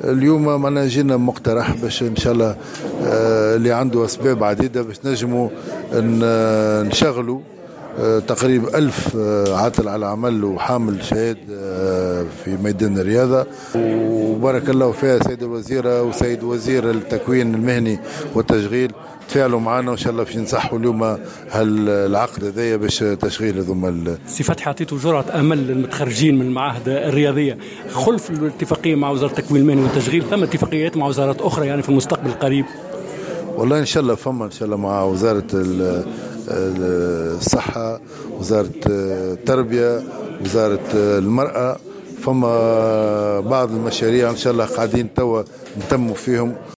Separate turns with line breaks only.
اليوم معنا جينا مقترح باش ان شاء الله اللي عنده اسباب عديده باش نجموا نشغلوا تقريبا 1000 عاطل على عمل وحامل شهاد في ميدان الرياضة. وبارك الله فيها سيد الوزيرة وسيد وزير التكوين المهني والتشغيل تفاعلوا معنا وإن شاء الله في نصحوا اليوم هالعقد هذايا باش تشغيل هذوما.
سي فتحي عطيتوا جرعة أمل للمتخرجين من المعاهد الرياضية خلف الاتفاقية مع وزارة التكوين المهني والتشغيل، ثم اتفاقيات مع وزارات أخرى يعني في المستقبل القريب؟
والله إن شاء الله فما إن شاء الله مع وزارة الصحة، وزارة التربية، وزارة المرأة، فما بعض المشاريع إن شاء الله قاعدين توا نتموا فيهم.